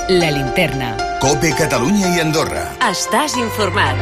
La Linterna. COPE Catalunya i Andorra. Estàs informat.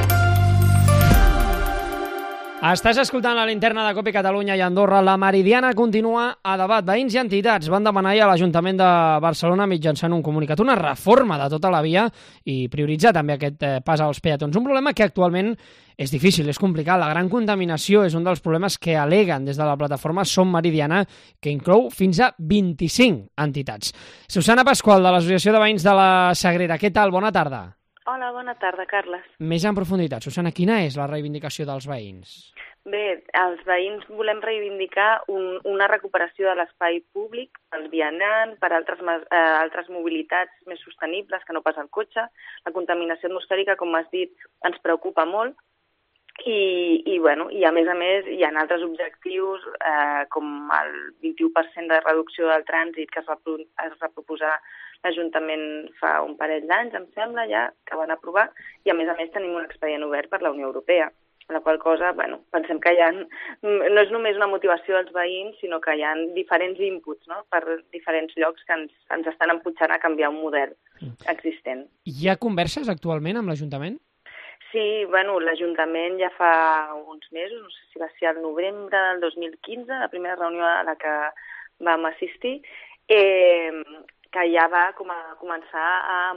Estàs escoltant la Linterna de COPE Catalunya i Andorra. La Meridiana continua a debat. Veïns i entitats van demanar a l'Ajuntament de Barcelona mitjançant un comunicat una reforma de tota la via i prioritzar també aquest pas als peatons. Un problema que actualment és difícil, és complicat. La gran contaminació és un dels problemes que aleguen des de la plataforma Som Meridiana, que inclou fins a 25 entitats. Susana Pasqual, de l'Associació de Veïns de la Sagrera. Què tal? Bona tarda. Hola, bona tarda, Carles. Més en profunditat, Susana, quina és la reivindicació dels veïns? Bé, els veïns volem reivindicar una recuperació de l'espai públic pels vianants, per altres mobilitats més sostenibles que no pas el cotxe. La contaminació atmosfèrica, com has dit, ens preocupa molt. I a més hi ha altres objectius com el 21% de reducció del trànsit que es va proposar l'Ajuntament fa un parell d'anys, em sembla, ja, que van aprovar, i a més tenim un expedient obert per la Unió Europea. La qual cosa, pensem que no és només una motivació dels veïns, sinó que hi ha diferents inputs, no?, per diferents llocs que ens estan emputxant a canviar un model existent. Hi ha converses actualment amb l'Ajuntament? Sí, l'Ajuntament ja fa uns mesos, no sé si va ser al novembre del 2015, la primera reunió a la que vam assistir, que ja va començar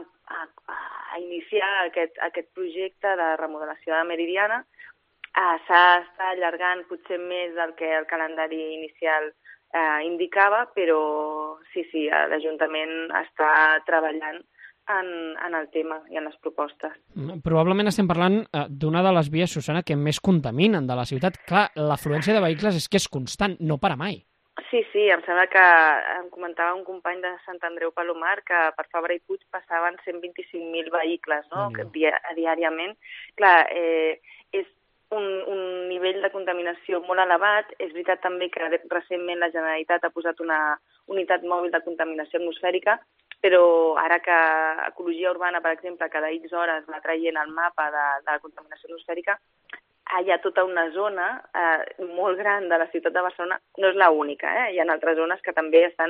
a iniciar aquest projecte de remodelació de Meridiana. S'està allargant potser més del que el calendari inicial indicava, però sí, l'Ajuntament està treballant en el tema i en les propostes. Probablement estem parlant d'una de les vies, Susana, que més contaminen de la ciutat. Clar, l'afluència de vehicles és que és constant, no para mai. Sí, em sembla que em comentava un company de Sant Andreu Palomar que per Fabra i Puig passaven 125.000 vehicles, no?, diàriament. Clar, és un nivell de contaminació molt elevat. És veritat també que recentment la Generalitat ha posat una unitat mòbil de contaminació atmosfèrica, però ara que Ecologia Urbana, per exemple, cada X hores va traient el mapa de la contaminació atmosfèrica, hi ha tota una zona molt gran de la ciutat de Barcelona, no és l'única, hi ha altres zones que també estan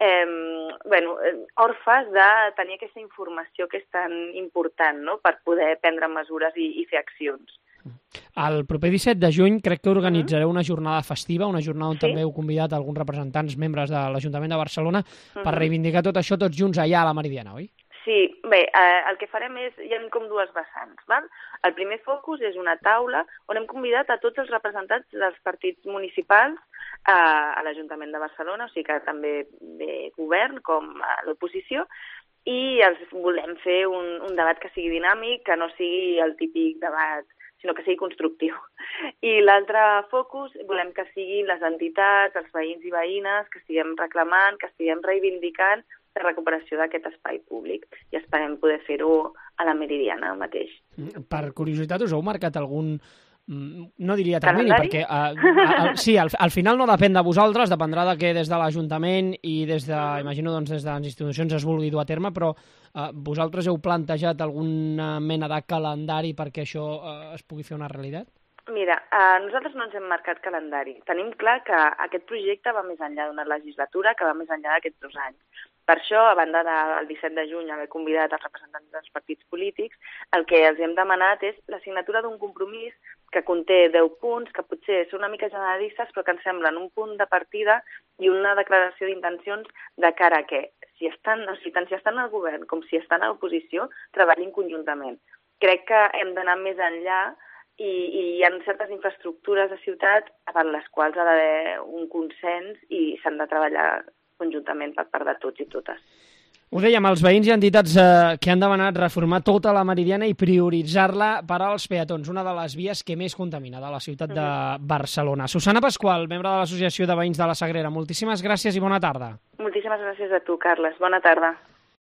orfes de tenir aquesta informació que és tan important, no?, per poder prendre mesures i fer accions. El proper 17 de juny crec que organitzareu una jornada festiva, una jornada on també heu convidat alguns representants, membres de l'Ajuntament de Barcelona, per reivindicar tot això tots junts allà a la Meridiana, oi? Sí, bé, el que farem hi ha com dues vessants, val? El primer focus és una taula on hem convidat a tots els representants dels partits municipals a l'Ajuntament de Barcelona, o sigui que també de govern com a l'oposició, i els volem fer un debat que sigui dinàmic, que no sigui el típic debat, sinó que sigui constructiu. I l'altre focus volem que siguin les entitats, els veïns i veïnes, que estiguem reclamant, que estiguem reivindicant la recuperació d'aquest espai públic, i esperem poder fer-ho a la Meridiana mateix. Per curiositat, us heu marcat algun, no diria termini, perquè al final no depèn de vosaltres, dependrà de que des de l'Ajuntament i imagino des de les institucions es vulgui dur a terme, però vosaltres heu plantejat alguna mena de calendari perquè això es pugui fer una realitat? Mira, nosaltres no ens hem marcat calendari. Tenim clar que aquest projecte va més enllà d'una legislatura, que va més enllà d'aquests 2 anys. Per això, a banda del 17 de juny haver convidat els representants dels partits polítics, el que els hem demanat és la signatura d'un compromís que conté 10 punts, que potser són una mica generalistes, però que ens semblen un punt de partida i una declaració d'intencions de cara a que, tant si estan al govern com si estan a l'oposició, treballin conjuntament. Crec que hem d'anar més enllà i hi ha certes infraestructures de ciutat per les quals ha d'haver un consens i s'han de treballar conjuntament per part de tots i totes. Ho dèiem, els veïns i entitats que han demanat reformar tota la Meridiana i prioritzar-la per als peatons, una de les vies que més contamina de la ciutat de Barcelona. Susana Pasqual, membre de l'Associació de Veïns de la Sagrera, moltíssimes gràcies i bona tarda. Moltíssimes gràcies a tu, Carles. Bona tarda.